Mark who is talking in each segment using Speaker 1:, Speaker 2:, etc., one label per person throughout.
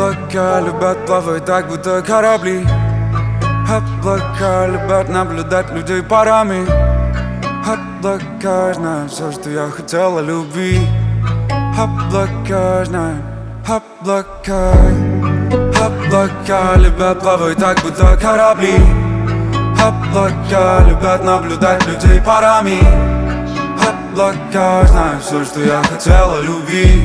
Speaker 1: Облака любят плавать так, будто корабли. Облака любят наблюдать людей парами. Облака знают все, что я хотел о любви. Облака знают, облака. Облака любят плавать так, будто корабли. Облака любят наблюдать людей парами. Облака знают все, что я хотел о любви.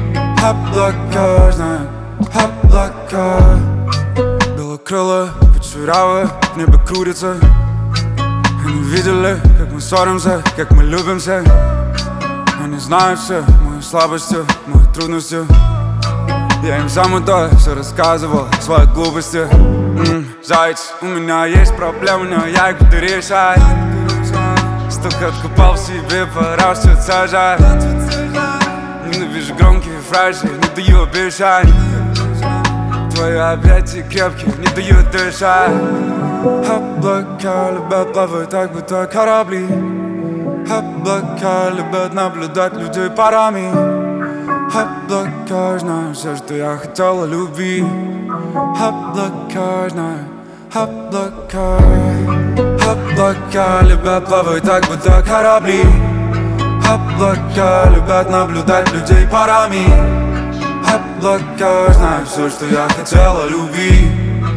Speaker 1: Облака знают, облака. Белокрылые, кучерявые, в небе крутятся. Они видели, как мы ссоримся, как мы любимся. Они знают все мои слабости, мои трудности. Я им сам это все рассказывал, свои глупости. Заяц, у меня есть проблемы, но я их буду решать. Столько откопал в себе, пора все сажать. Ненавижу громкие фразы, не даю обещать. Твои объятия крепкие, не дают дышать. Облака любят плавать так, будто корабли. Облака любят наблюдать людей парами. Облака знают все, что я хотел о любви. Облака знают, облака. Облака любят плавать так, будто корабли. Облака любят наблюдать людей парами. Облака знают все, что я хотел о любви.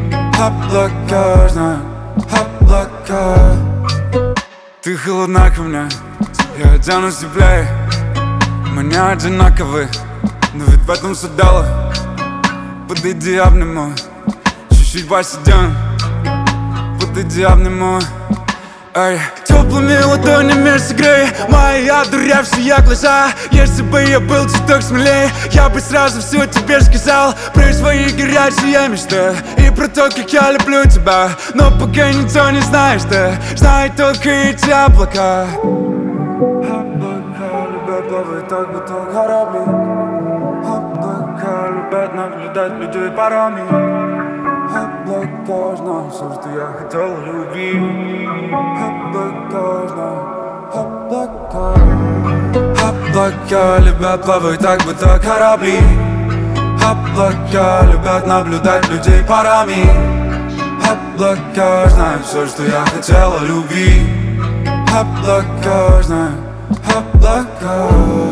Speaker 1: Облака знают, облака. Ты холодна ко мне, я оденусь теплее. Мы не одинаковы, но ведь в этом все дело. Подойди, обниму, чуть-чуть посидим. Подойди, обниму. Эй, теплыми ладонями согрей мои одуревшие глаза. Если бы я был чуток смелее, я бы сразу все тебе сказал. Про свои горячие мечты и про то, как я люблю тебя. Но пока никто не знаешь ты, знает только эти облака. Облака любят плавать так, будто корабли. Облака любят наблюдать людей парами. Облака знают все, что я хотел о любви. Облака знают, облака. Облака любят плавать так, будто корабли. Облака любят наблюдать людей парами. Облака знают все, что я хотел о любви. Облака знают, облака.